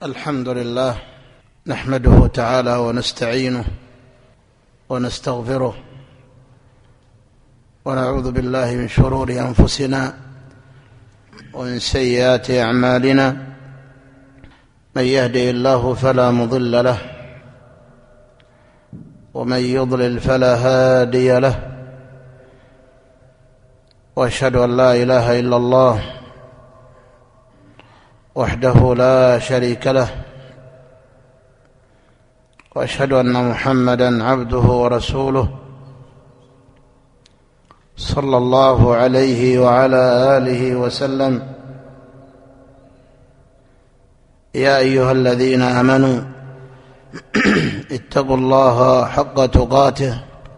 الحمد لله نحمده تعالى ونستعينه ونستغفره ونعوذ بالله من شرور أنفسنا ومن سيئات أعمالنا. من يهده الله فلا مضل له ومن يضلل فلا هادي له، وأشهد أن لا إله إلا الله وحده لا شريك له، وأشهد أن محمدًا عبده ورسوله صلى الله عليه وعلى آله وسلم. يا أيها الذين آمنوا اتقوا الله حق تقاته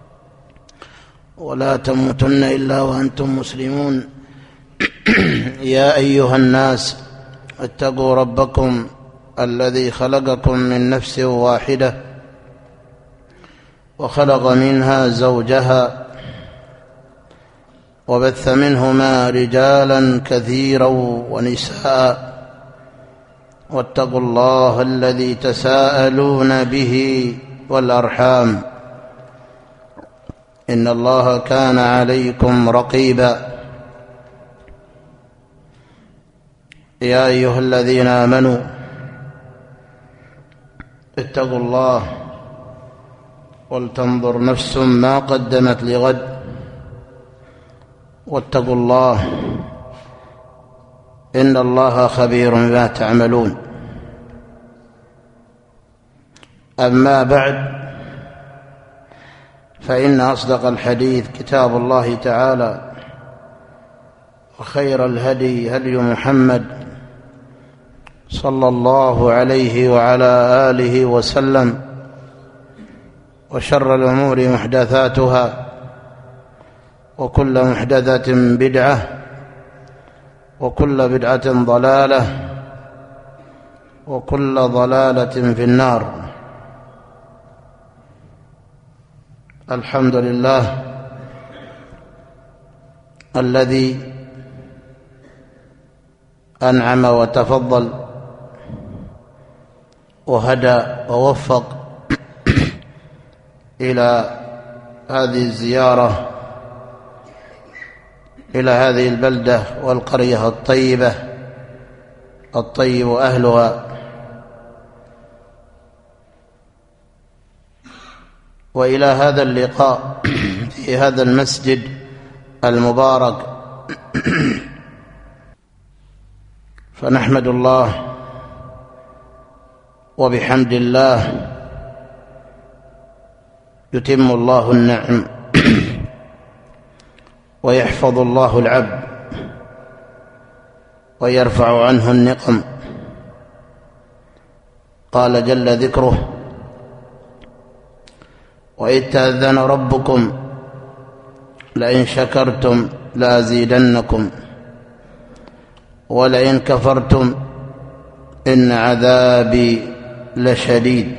ولا تموتن إلا وأنتم مسلمون. يا أيها الناس اتقوا ربكم الذي خلقكم من نفس واحدة وخلق منها زوجها وبث منهما رجالا كثيرا ونساء، واتقوا الله الذي تساءلون به والأرحام إن الله كان عليكم رقيبا. يا أيها الذين آمنوا اتقوا الله ولتنظر نفس ما قدمت لغد واتقوا الله إن الله خبير بما تعملون. أما بعد، فإن أصدق الحديث كتاب الله تعالى، وخير الهدي هدي محمد صلى الله عليه وعلى آله وسلم، وشر الأمور محدثاتها، وكل محدثة بدعة، وكل بدعة ضلالة، وكل ضلالة في النار. الحمد لله الذي أنعم وتفضل وهدى ووفق إلى هذه الزيارة إلى هذه البلدة والقرية الطيبة الطيب أهلها، وإلى هذا اللقاء في هذا المسجد المبارك. فنحمد الله وبحمد الله يتم الله النعم ويحفظ الله العبد ويرفع عنه النقم. قال جل ذكره: وإذ تأذن ربكم لئن شكرتم لأزيدنكم ولئن كفرتم إن عذابي لشديد.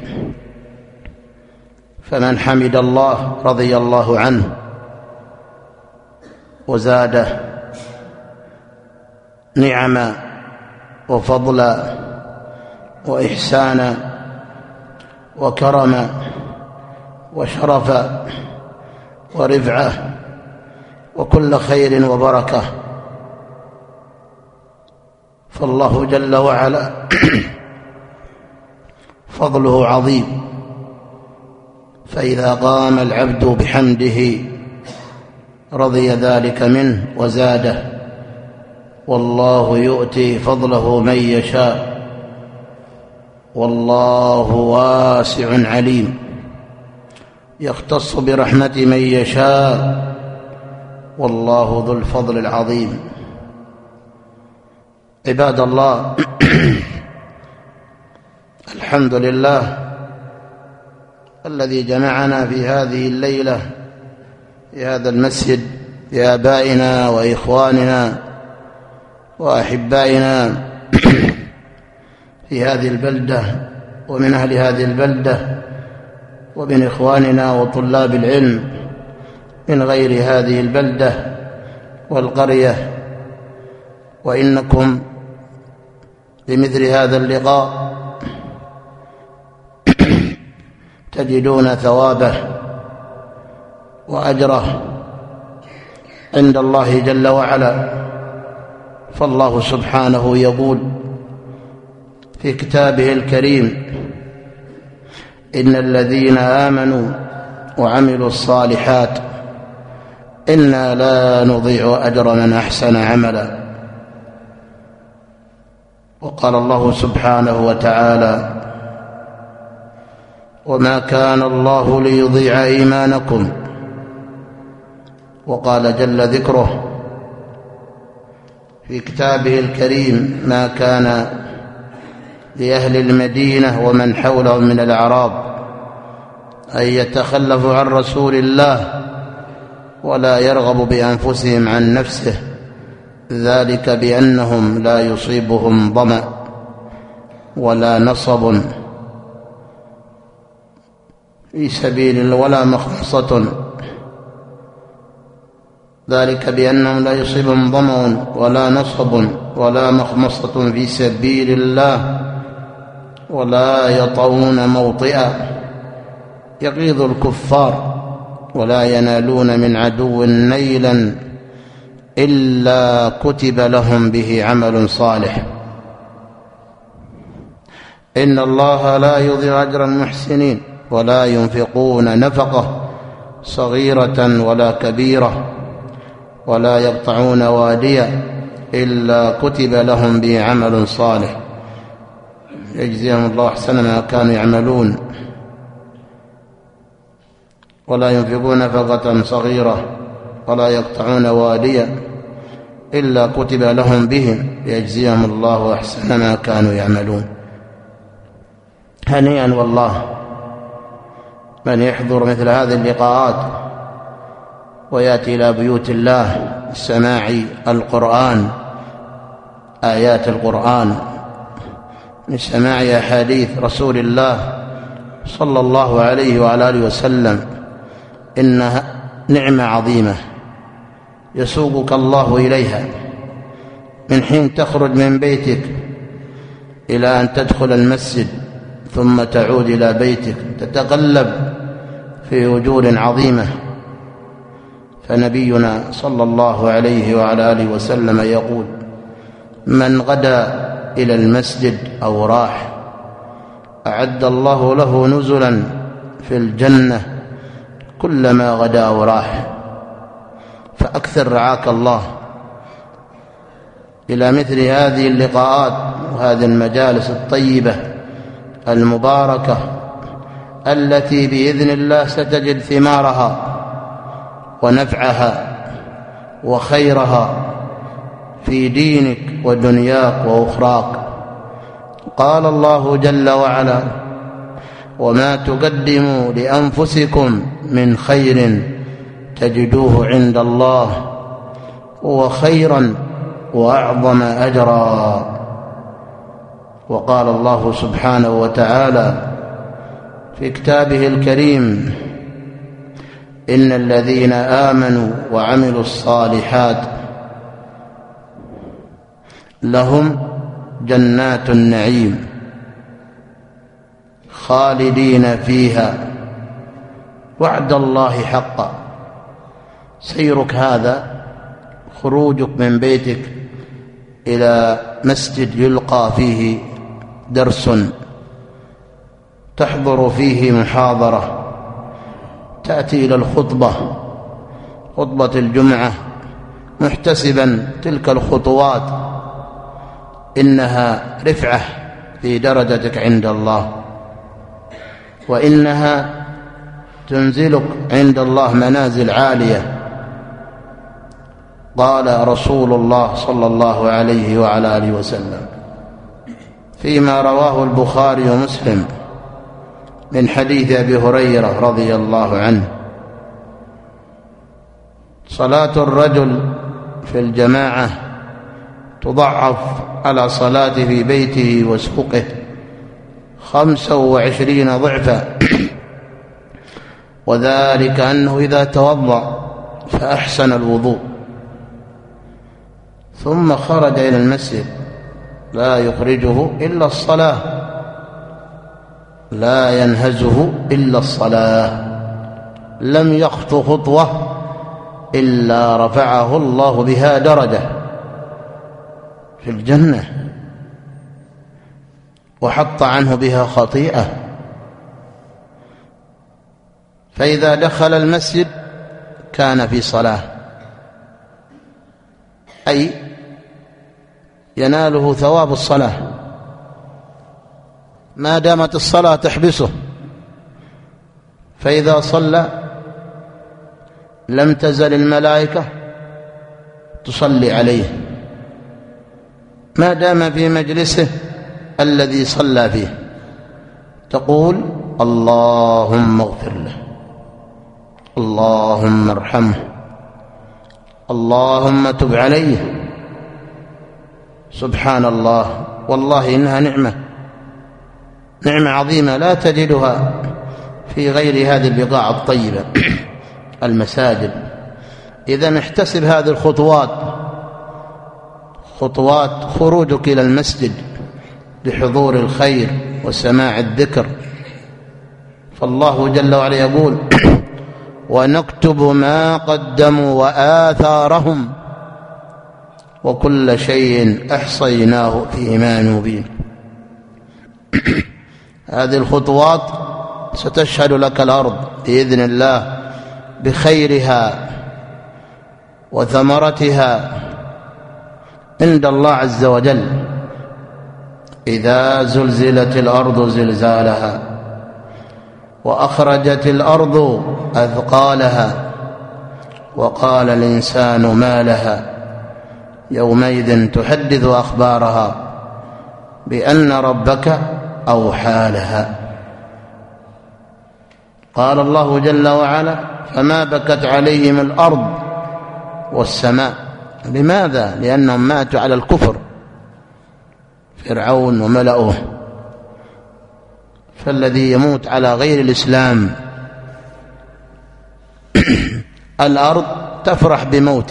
فمن حمد الله رضي الله عنه وزاده نعما وفضلا وإحسانا وكرما وشرفا ورفعة وكل خير وبركة، فالله جل وعلا فضله عظيم. فإذا قام العبد بحمده رضي ذلك منه وزاده، والله يؤتي فضله من يشاء والله واسع عليم، يختص برحمة من يشاء والله ذو الفضل العظيم. عباد الله، الحمد لله الذي جمعنا في هذه الليلة في هذا المسجد بآبائنا وإخواننا وأحبائنا في هذه البلدة، ومن أهل هذه البلدة، ومن إخواننا وطلاب العلم من غير هذه البلدة والقرية. وإنكم بمثل هذا اللقاء تجدون ثوابه وأجره عند الله جل وعلا. فالله سبحانه يقول في كتابه الكريم: إن الذين آمنوا وعملوا الصالحات إنا لا نضيع أجر من أحسن عملا. وقال الله سبحانه وتعالى: وما كان الله ليضيع إيمانكم. وقال جل ذكره في كتابه الكريم: ما كان لأهل المدينة ومن حولهم من الأعراب أن يتخلفوا عن رسول الله ولا يرغبوا بأنفسهم عن نفسه، ذلك بأنهم لا يصيبهم ظمأ ولا نصب في سبيل الله ولا مخمصة، ذلك بأنهم لا يصيبهم ظمأ ولا نصب ولا مخمصة في سبيل الله ولا يطؤون موطئا يغيظ الكفار ولا ينالون من عدو نيلا إلا كتب لهم به عمل صالح. إن الله لا يضيع أجر المحسنين ولا ينفقون نفقة صغيرة ولا كبيرة ولا يقطعون واديا إلا كتب لهم به عمل صالح يجزيهم الله أحسن ما كانوا يعملون. ولا ينفقون نفقة صغيرة ولا يقطعون واديا إلا كتب لهم به يجزيهم الله أحسن ما كانوا يعملون. هنيئا والله من يحضر مثل هذه اللقاءات ويأتي إلى بيوت الله سماع القرآن، آيات القرآن، من سماع أحاديث رسول الله صلى الله عليه وعلى آله وسلم، إنها نعمة عظيمة يسوقك الله إليها من حين تخرج من بيتك إلى أن تدخل المسجد ثم تعود إلى بيتك، تتقلب في أجور عظيمة. فنبينا صلى الله عليه وعلى آله وسلم يقول: من غدا إلى المسجد أو راح أعد الله له نزلا في الجنة كلما غدا وراح. فأكثر رعاك الله إلى مثل هذه اللقاءات وهذه المجالس الطيبة المباركة التي بإذن الله ستجد ثمارها ونفعها وخيرها في دينك ودنياك وأخراك. قال الله جل وعلا: وما تقدموا لأنفسكم من خير تجدوه عند الله هو خيرا وأعظم أجرا. وقال الله سبحانه وتعالى في كتابه الكريم: إن الذين آمنوا وعملوا الصالحات لهم جنات النعيم خالدين فيها وعد الله حقا. سيرك هذا، خروجك من بيتك إلى مسجد يلقى فيه درس، تحضر فيه محاضرة، تأتي إلى خطبة الجمعة محتسبا تلك الخطوات، إنها رفعة في درجتك عند الله، وإنها تنزلك عند الله منازل عالية. قال رسول الله صلى الله عليه وعلى آله وسلم فيما رواه البخاري ومسلم من حديث أبي هريرة رضي الله عنه: صلاة الرجل في الجماعة تضعف على صلاته في بيته وسوقه 25 ضعفا، وذلك أنه إذا توضأ فأحسن الوضوء ثم خرج إلى المسجد لا يخرجه إلا الصلاة، لا ينهزه إلا الصلاة، لم يخطو خطوة إلا رفعه الله بها درجة في الجنة وحط عنه بها خطيئة. فإذا دخل المسجد كان في صلاة، أي يناله ثواب الصلاة ما دامت الصلاة تحبسه، فإذا صلى لم تزل الملائكة تصلي عليه ما دام في مجلسه الذي صلى فيه، تقول اللهم اغفر له، اللهم ارحمه، اللهم تب عليه. سبحان الله، والله إنها نعمة عظيمة لا تجدها في غير هذه البقاع الطيبة المساجد. إذن احتسب هذه الخطوات، خطوات خروجك إلى المسجد لحضور الخير وسماع الذكر. فالله جل وعلا يقول ونكتب ما قدموا وآثارهم وكل شيء أحصيناه في إمام مبين. هذه الخطوات ستشهد لك الأرض بإذن الله بخيرها وثمرتها عند الله عز وجل. إذا زلزلت الأرض زلزالها وأخرجت الأرض أثقالها وقال الإنسان ما لها يومئذ تحدث أخبارها بأن ربك أوحى لها. قال الله جل وعلا فما بكت عليهم الأرض والسماء. لماذا؟ لأنهم ماتوا على الكفر، فرعون وملأه. فالذي يموت على غير الإسلام الأرض تفرح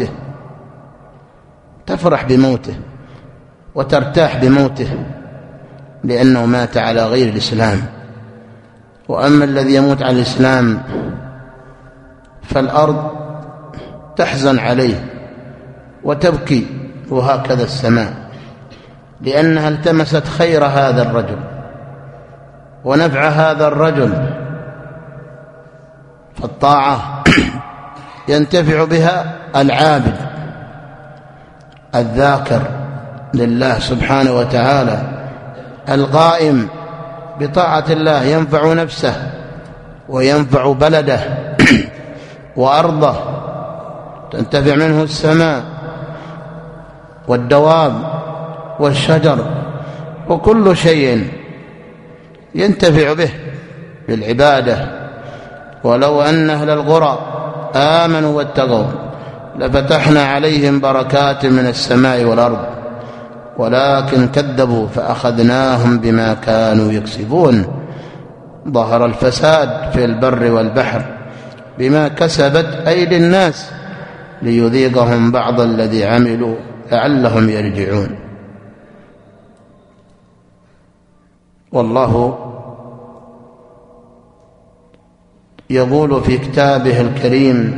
بموته وترتاح بموته لأنه مات على غير الإسلام. وأما الذي يموت على الإسلام فالأرض تحزن عليه وتبكي، وهكذا السماء، لأنها التمست خير هذا الرجل ونفع هذا الرجل. فالطاعة ينتفع بها العابد الذاكر لله سبحانه وتعالى، القائم بطاعة الله ينفع نفسه وينفع بلده وأرضه، تنتفع منه السماء والدواب والشجر وكل شيء ينتفع به بالعبادة. ولو أن أهل القرى آمنوا واتقوا لفتحنا عليهم بركات من السماء والأرض ولكن كذبوا فأخذناهم بما كانوا يكسبون. ظهر الفساد في البر والبحر بما كسبت أيدي الناس ليذيقهم بعض الذي عملوا لعلهم يرجعون. والله يقول في كتابه الكريم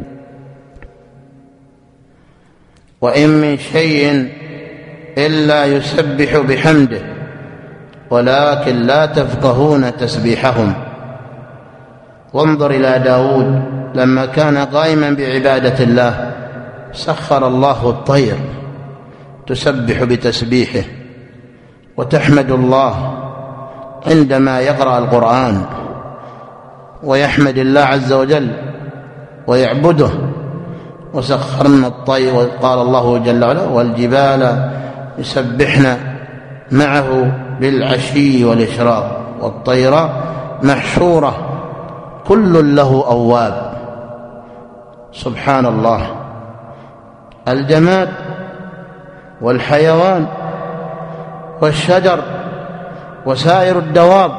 وإن من شيء إلا يسبح بحمده ولكن لا تفقهون تسبيحهم. وانظر إلى داود لما كان قائما بعبادة الله سخر الله الطير تسبح بتسبيحه وتحمد الله عندما يقرأ القرآن ويحمد الله عز وجل ويعبده. وسخرنا الطير، وقال الله جل وعلا والجبال يسبحن معه بالعشي والإشراق والطير محشورة كل له أواب. سبحان الله. الجماد والحيوان والشجر وسائر الدواب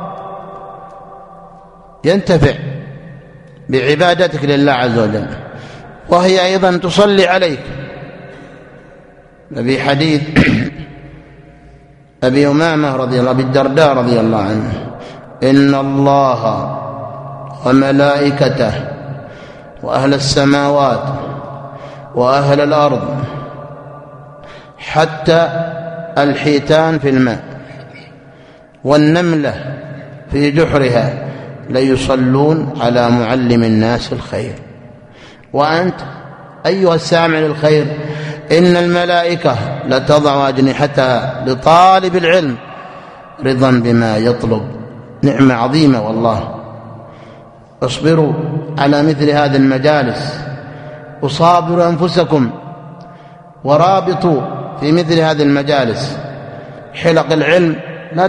ينتفع بعبادتك لله عز وجل، وهي أيضا تصلي عليك. في حديث أبي أمامة رضي الله، أبي الدرداء رضي الله عنه، إن الله وملائكته وأهل السماوات وأهل الأرض حتى الحيتان في الماء والنملة في جحرها ليصلون على معلم الناس الخير. وأنت أيها السامع للخير إن الملائكة لتضع أجنحتها لطالب العلم رضا بما يطلب. نعمة عظيمة والله. اصبروا على مثل هذه المجالس وصابروا أنفسكم ورابطوا في مثل هذه المجالس. حلق العلم لا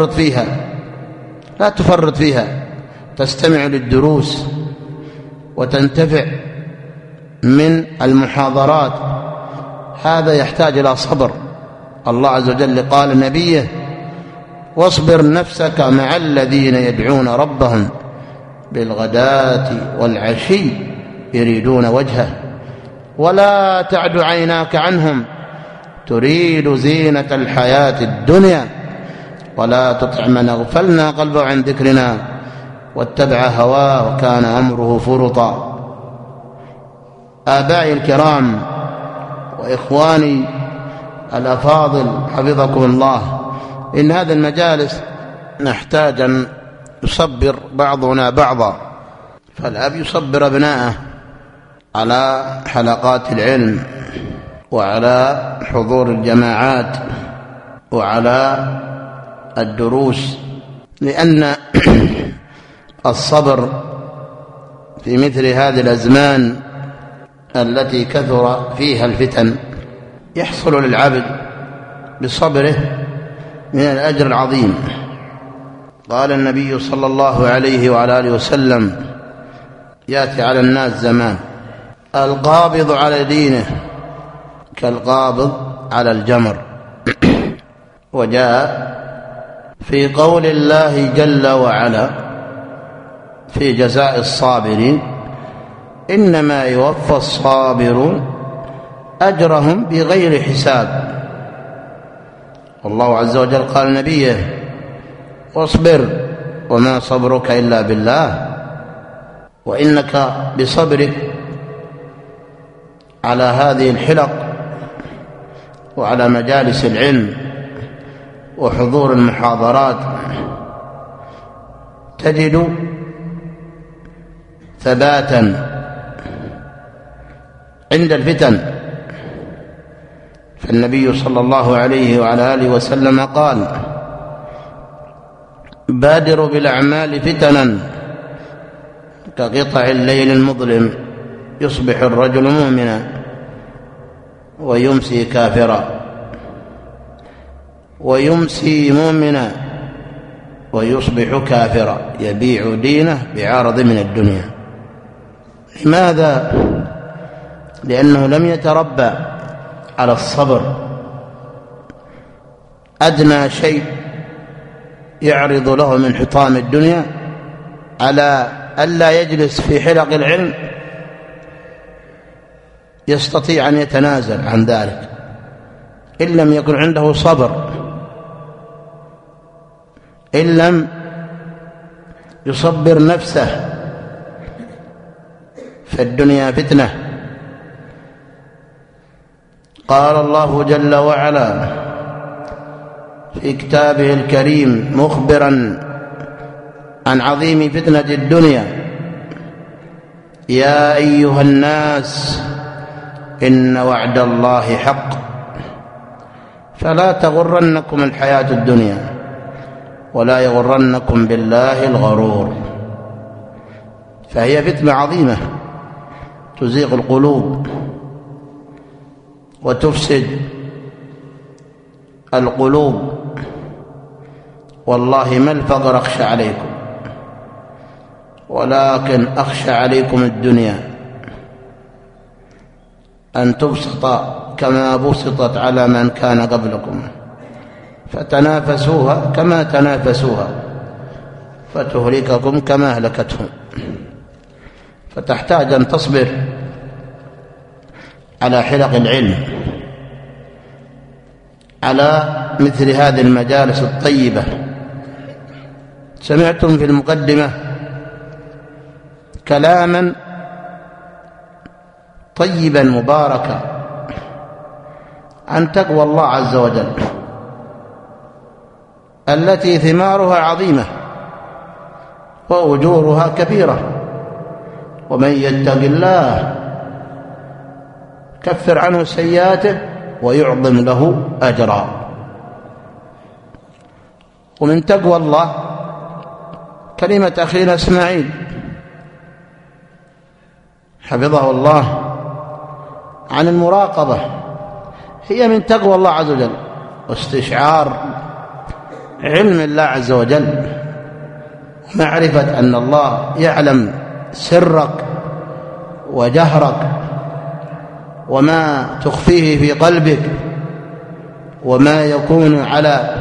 تفرط فيها تستمع للدروس وتنتفع من المحاضرات. هذا يحتاج إلى صبر. الله عز وجل قال لنبيه: واصبر نفسك مع الذين يدعون ربهم بالغداة والعشي يريدون وجهه ولا تعد عيناك عنهم تريد زينة الحياة الدنيا ولا تطع من أغفلنا قلبه عن ذكرنا واتبع هواه وكان أمره فرطا. آبائي الكرام وإخواني الأفاضل حفظكم الله، إن هذه المجالس نحتاج أن يصبر بعضنا بعضا. فالأب يصبر أبناءه على حلقات العلم وعلى حضور الجماعات وعلى الدروس، لأن الصبر في مثل هذه الأزمان التي كثر فيها الفتن يحصل للعبد بصبره من الأجر العظيم. قال النبي صلى الله عليه وعلى آله وسلم: يأتي على الناس زمان القابض على دينه كالقابض على الجمر. وجاء في قول الله جل وعلا في جزاء الصابرين: إنما يوفى الصابرون أجرهم بغير حساب. والله عز وجل قال نبيه: واصبر وما صبرك إلا بالله. وإنك بصبرك على هذه الحلق وعلى مجالس العلم وحضور المحاضرات تجد ثباتا عند الفتن. فالنبي صلى الله عليه وعلى آله وسلم قال: بادروا بالأعمال فتنا كقطع الليل المظلم يصبح الرجل مؤمنا ويمسي كافرا ويمسي مؤمنا ويصبح كافرا يبيع دينه بعرض من الدنيا. لماذا؟ لأنه لم يتربى على الصبر. أدنى شيء يعرض له من حطام الدنيا على ألا يجلس في حلق العلم يستطيع أن يتنازل عن ذلك إن لم يكن عنده صبر، إن لم يصبر نفسه. فالدنيا فتنة. قال الله جل وعلا في كتابه الكريم مخبرا عن عظيم فتنة الدنيا: يا أيها الناس إن وعد الله حق فلا تغرنكم الحياة الدنيا ولا يغرنكم بالله الغرور. فهي فتنة عظيمة تزيغ القلوب وتفسد القلوب. والله ما الفقر أخشى عليكم ولكن أخشى عليكم الدنيا أن تبسط كما بسطت على من كان قبلكم فتنافسوها كما تنافسوها فتهلككم كما أهلكتهم. فتحتاج أن تصبر على حلق العلم، على مثل هذه المجالس الطيبة، سمعتم في المقدمة كلاما طيبا مباركا عن تقوى الله عز وجل التي ثمارها عظيمة وأجورها كبيرة. ومن يتق الله كفر عنه سيئاته ويعظم له أجرا. ومن تقوى الله كلمة أخينا إسماعيل حفظه الله عن المراقبة، هي من تقوى الله عز وجل واستشعار علم الله عز وجل، معرفة أن الله يعلم سرك وجهرك وما تخفيه في قلبك وما يكون على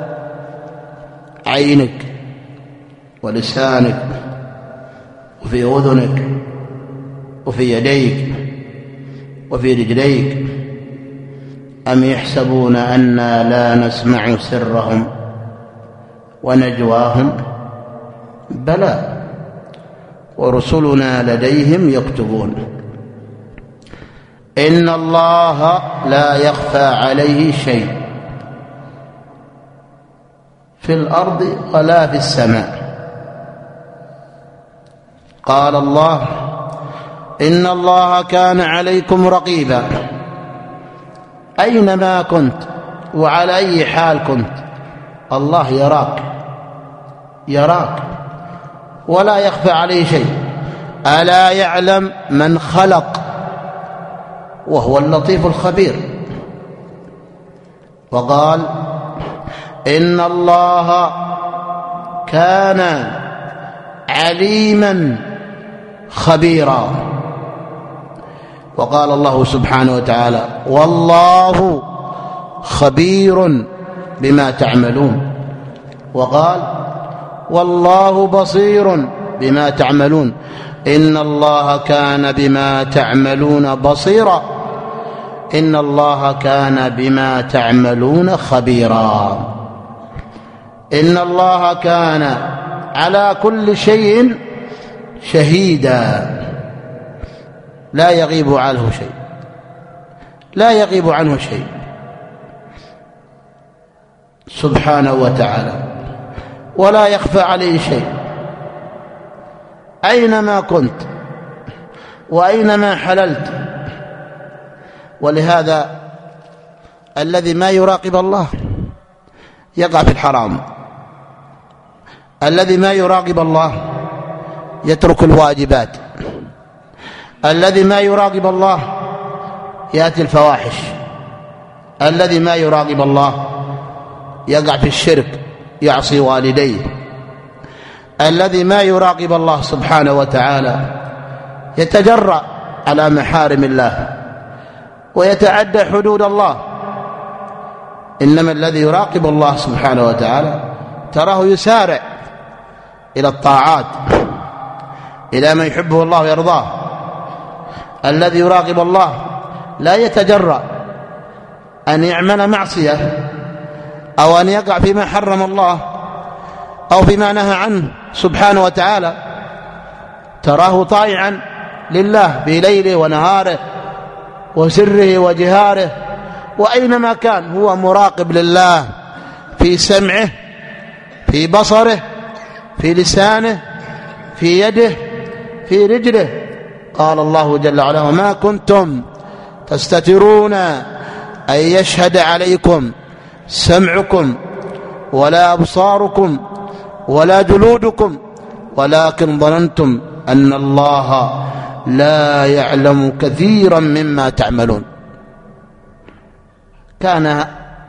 عينك ولسانك وفي أذنك وفي يديك وفي رجليك. أم يحسبون أنا لا نسمع سرهم ونجواهم بلى ورسلنا لديهم يكتبون. إن الله لا يخفى عليه شيء في الأرض ولا في السماء. قال الله إن الله كان عليكم رقيبا، أينما كنت وعلى أي حال كنت الله يراك ولا يخفى عليه شيء. ألا يعلم من خلق وهو اللطيف الخبير. وقال إن الله كان عليما خبيرا. وقال الله سبحانه وتعالى والله خبير بما تعملون. وقال والله بصير بما تعملون. إن الله كان بما تعملون بصيرا. إن الله كان بما تعملون خبيرا. إن الله كان على كل شيء شهيدا، لا يغيب عنه شيء، لا يغيب عنه شيء سبحانه وتعالى، ولا يخفى عليه شيء أينما كنت وأينما حللت. ولهذا الذي ما يراقب الله يقع في الحرام، الذي ما يراقب الله يترك الواجبات، الذي ما يراقب الله يأتي الفواحش، الذي ما يراقب الله يقع في الشرك يعصي والديه، الذي ما يراقب الله سبحانه وتعالى يتجرأ على محارم الله ويتعدى حدود الله. إنما الذي يراقب الله سبحانه وتعالى تراه يسارع إلى الطاعات، إلى ما يحبه الله ويرضاه. الذي يراقب الله لا يتجرأ أن يعمل معصية أو أن يقع فيما حرم الله أو فيما نهى عنه سبحانه وتعالى، تراه طائعا لله في ليله ونهاره وسره وجهاره، وأينما كان هو مراقب لله في سمعه، في بصره، في لسانه، في يده، في رجله. قال الله جل وعلا وما كنتم تستترون أن يشهد عليكم سمعكم ولا أبصاركم ولا جلودكم ولكن ظننتم أن الله لا يعلم كثيرا مما تعملون. كان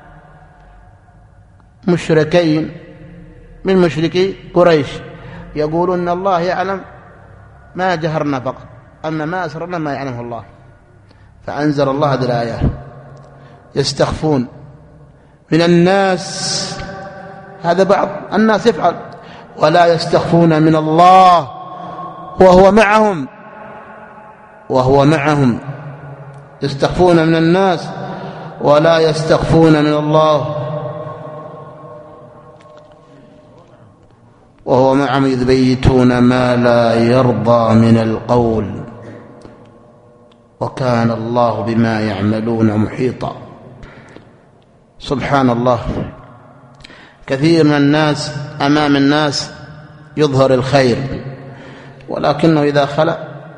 مشركين من مشركي قريش يقولون أن الله يعلم ما جهرنا فقط، أما ما أسررنا ما يعلمه الله. فأنزل الله هذه الآية يستخفون من الناس، هذا بعض الناس يفعل، ولا يستخفون من الله وهو معهم يستخفون من الناس ولا يستخفون من الله وهو معهم إذ يبيتون ما لا يرضى من القول وكان الله بما يعملون محيطا. سبحان الله، كثير من الناس أمام الناس يظهر الخير، ولكنه إذا خلأ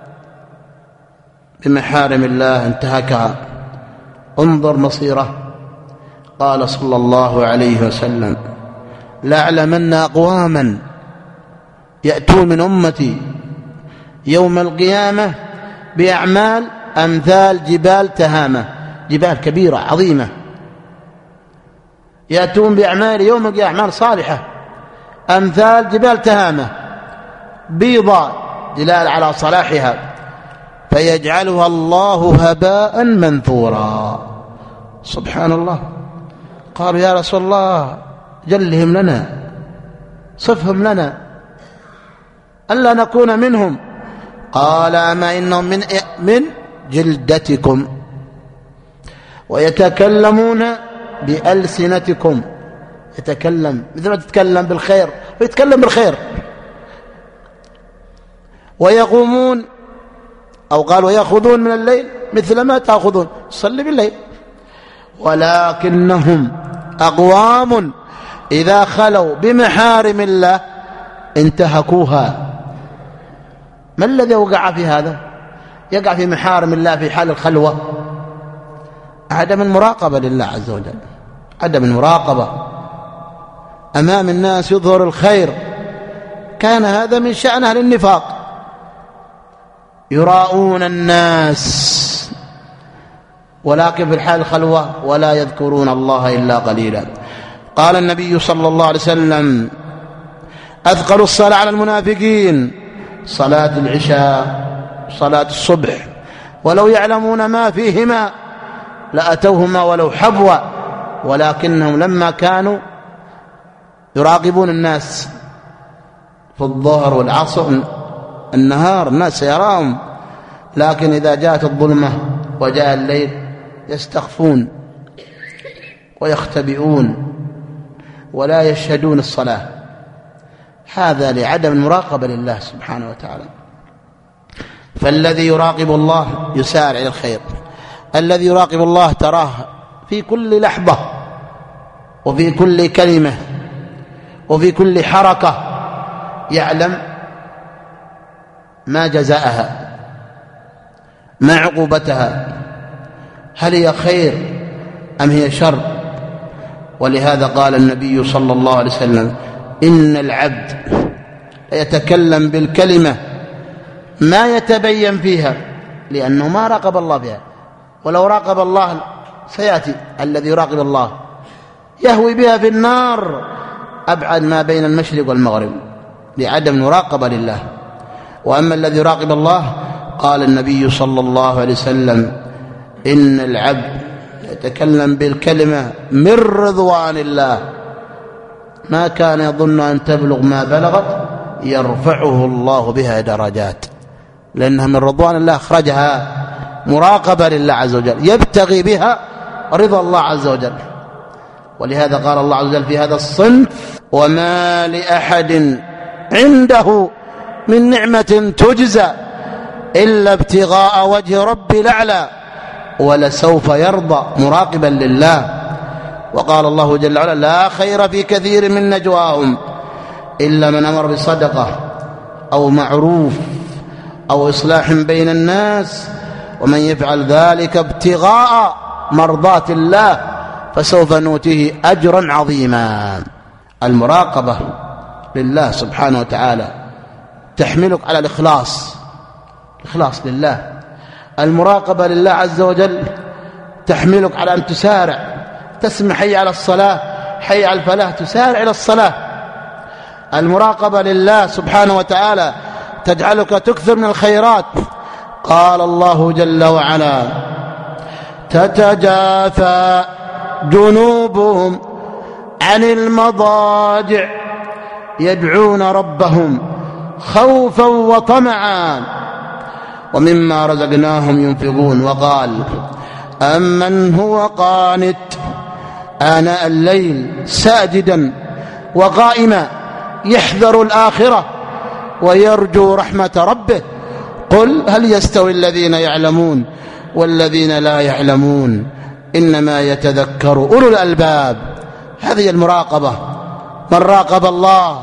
بمحارم الله انتهكها. انظر مصيره. قال صلى الله عليه وسلم: لأعلمن أقواما يأتون من أمتي يوم القيامة بأعمال أمثال جبال تهامة، جبال كبيرة عظيمة، يأتون بأعمال يوم القيامة أعمال صالحة أمثال جبال تهامة بيضاء دلالة على صلاحها، فيجعلها الله هباء منثورا. سبحان الله. قالوا: يا رسول الله جلهم لنا، صفهم لنا ألا نكون منهم. قال: أما إنهم من جلدتكم ويتكلمون بألسنتكم. يتكلم مثل ما تتكلم بالخير ويتكلم بالخير، ويقومون أو قال ويأخذون من الليل مثل ما تأخذون، صلي بالليل. ولكنهم أقوام إذا خلوا بمحارم الله انتهكوها. ما الذي وقع في هذا؟ يقع في محارم الله في حال الخلوة، عدم المراقبة لله عز وجل، عدم المراقبة. أمام الناس يظهر الخير، كان هذا من شأن أهل النفاق، يراؤون الناس، ولكن في الحال الخلوة ولا يذكرون الله إلا قليلا. قال النبي صلى الله عليه وسلم: أثقل الصلاة على المنافقين صلاة العشاء صلاة الصبح، ولو يعلمون ما فيهما لأتوهما ولو حبوا، ولكنهم لما كانوا يراقبون الناس في الظهر والعصر النهار الناس يراهم، لكن إذا جاءت الظلمة وجاء الليل يستخفون ويختبئون ولا يشهدون الصلاة. هذا لعدم المراقبة لله سبحانه وتعالى. فالذي يراقب الله يسارع إلى الخير، الذي يراقب الله تراه في كل لحظة وفي كل كلمة وفي كل حركة، يعلم ما جزاءها، ما عقوبتها، هل هي خير أم هي شر. ولهذا قال النبي صلى الله عليه وسلم: إن العبد يتكلم بالكلمة ما يتبين فيها، لأنه ما راقب الله بها. ولو راقب الله سيأتي الذي يراقب الله يهوي بها في النار أبعد ما بين المشرق والمغرب، لعدم مراقبة لله. وأما الذي يراقب الله قال النبي صلى الله عليه وسلم: إن العبد يتكلم بالكلمة من رضوان الله ما كان يظن أن تبلغ ما بلغت يرفعه الله بها درجات، لأنها من رضوان الله، أخرجها مراقبة لله عز وجل، يبتغي بها رضا الله عز وجل. ولهذا قال الله عز وجل في هذا الصنف: وما لأحد عنده من نعمة تجزى إلا ابتغاء وجه ربي الأعلى ولسوف يرضى، مراقبا لله. وقال الله جل وعلا: لا خير في كثير من نجواهم إلا من أمر بصدقة أو معروف أو إصلاح بين الناس ومن يفعل ذلك ابتغاء مرضات الله فسوف نؤتيه أجرا عظيما. المراقبة لله سبحانه وتعالى تحملك على الإخلاص لله. المراقبة لله عز وجل تحملك على أن تسارع، تسمع حي على الصلاة حي على الفلاح تسارع إلى الصلاة. المراقبة لله سبحانه وتعالى تجعلك تكثر من الخيرات. قال الله جل وعلا: تتجافى جنوبهم عن المضاجع يدعون ربهم خوفا وطمعا ومما رزقناهم ينفقون. وقال: أمن هو قانت آناء الليل ساجدا وقائما يحذر الآخرة ويرجو رحمة ربه. قل هل يستوي الذين يعلمون والذين لا يعلمون إنما يتذكر أولو الألباب. هذه المراقبة. من راقب الله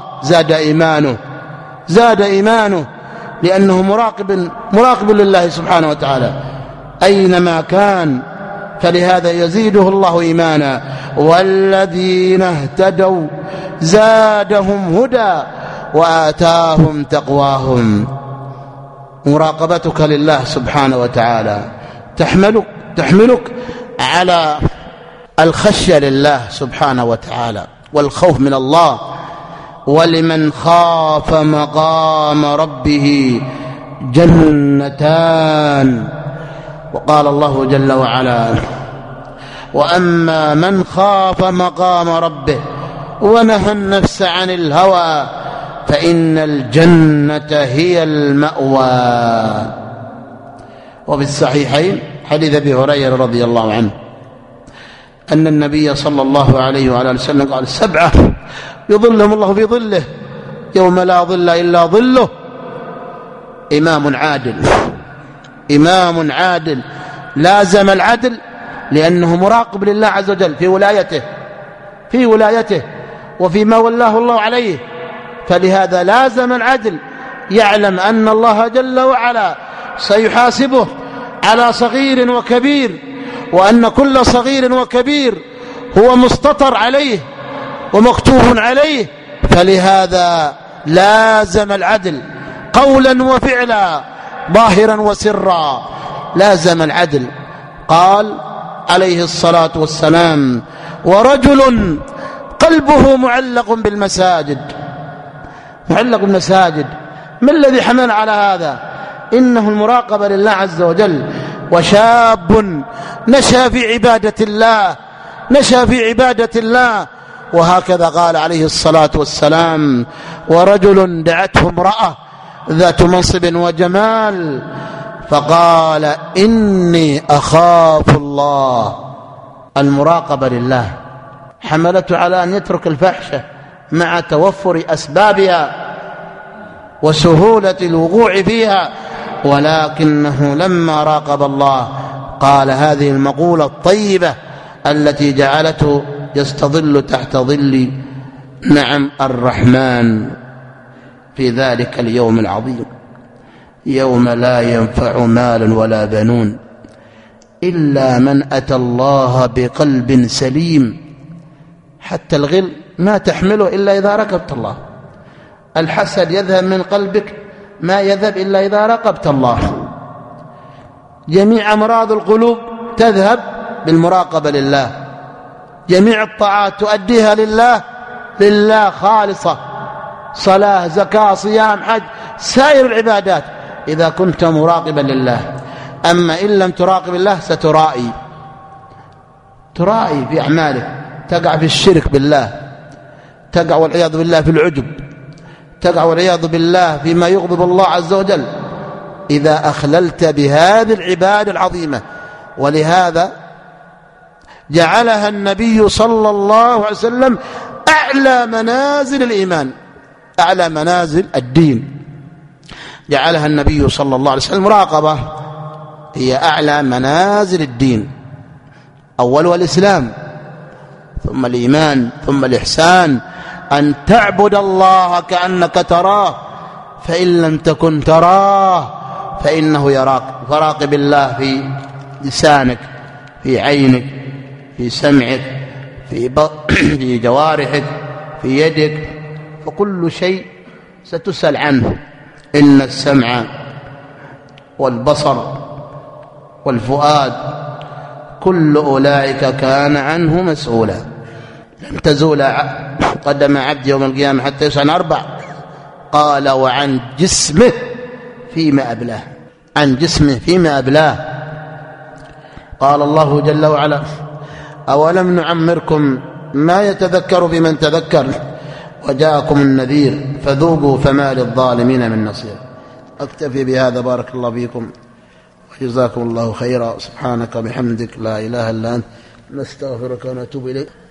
زاد إيمانه لأنه مراقب لله سبحانه وتعالى أينما كان، فلهذا يزيده الله إيمانا. والذين اهتدوا زادهم هدى وآتاهم تقواهم. مراقبتك لله سبحانه وتعالى تحملك على الخشية لله سبحانه وتعالى والخوف من الله. ولمن خاف مقام ربه جنتان. وقال الله جل وعلا: وأما من خاف مقام ربه ونهى النفس عن الهوى فإن الجنة هي المأوى. وفي الصحيحين حديث أبي هريرة رضي الله عنه أن النبي صلى الله عليه وعلى آله وسلم قال: 7 يظلهم الله في ظله يوم لا ظل إلا ظله: إمام عادل لازم العدل لأنه مراقب لله عز وجل في ولايته وفيما ولاه الله عليه، فلهذا لازم العدل، يعلم أن الله جل وعلا سيحاسبه على صغير وكبير، وأن كل صغير وكبير هو مستطر عليه ومكتوب عليه، فلهذا لازم العدل قولا وفعلا ظاهرا وسرا، لازم العدل. قال عليه الصلاة والسلام: ورجل قلبه معلق بالمساجد. ما الذي حمل على هذا؟ إنه المراقبة لله عز وجل. وشاب نشأ في عبادة الله، وهكذا قال عليه الصلاة والسلام: ورجل دعته امرأة ذات منصب وجمال فقال: إني أخاف الله. المراقبة لله حملته على أن يترك الفحشة مع توفر أسبابها وسهولة الوقوع فيها، ولكنه لما راقب الله قال هذه المقولة الطيبة التي جعلته يستظل تحت ظل الرحمن في ذلك اليوم العظيم، يوم لا ينفع مال ولا بنون إلا من أتى الله بقلب سليم. حتى الغل ما تحمله إلا إذا رقبت الله. الحسد يذهب من قلبك ما يذهب إلا إذا رقبت الله. جميع أمراض القلوب تذهب بالمراقبة لله. جميع الطاعات تؤديها لله خالصة، صلاة، زكاة، صيام، حج، سائر العبادات إذا كنت مراقبا لله. أما إن لم تراقب الله ترائي في أعمالك، تقع في الشرك بالله، تقع والعياذ بالله في العجب، تقع والعياذ بالله فيما يغضب الله عز وجل إذا أخللت بهذه العبادة العظيمة. ولهذا جعلها النبي صلى الله عليه وسلم أعلى منازل الإيمان، أعلى منازل الدين. جعلها النبي صلى الله عليه وسلم مراقبة هي أعلى منازل الدين، أولها الإسلام ثم الإيمان ثم الإحسان، أن تعبد الله كأنك تراه فإن لم تكن تراه فإنه يراك. فراقب الله في لسانك، في عينك، في سمعك، في جوارحك، في يدك، فكل شيء ستسأل عنه. إن السمع والبصر والفؤاد كل أولئك كان عنه مسؤولا. لن تزول قدم عبد يوم القيامة حتى يسأل عن 4. قال: وعن جسمه فيما أبلاه. عن جسمه فيما أبلاه. قال الله جل وعلا: أولم نعمركم ما يتذكر بمن تذكر وجاءكم النذير فذوقوا فما للظالمين من نصير. أكتفي بهذا، بارك الله فيكم وجزاكم الله خيرا. سبحانك بحمدك لا إله إلا أنت نستغفرك ونتوب إليك.